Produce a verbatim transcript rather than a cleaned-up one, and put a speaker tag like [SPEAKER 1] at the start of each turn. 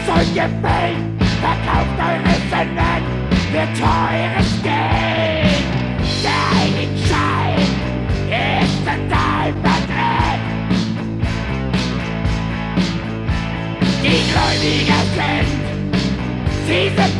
[SPEAKER 1] und Gefällt, verkauft eure Sünden für teures Geld. Der Heiligenschein ist total verdreht. Die Gläubiger sind, sie sind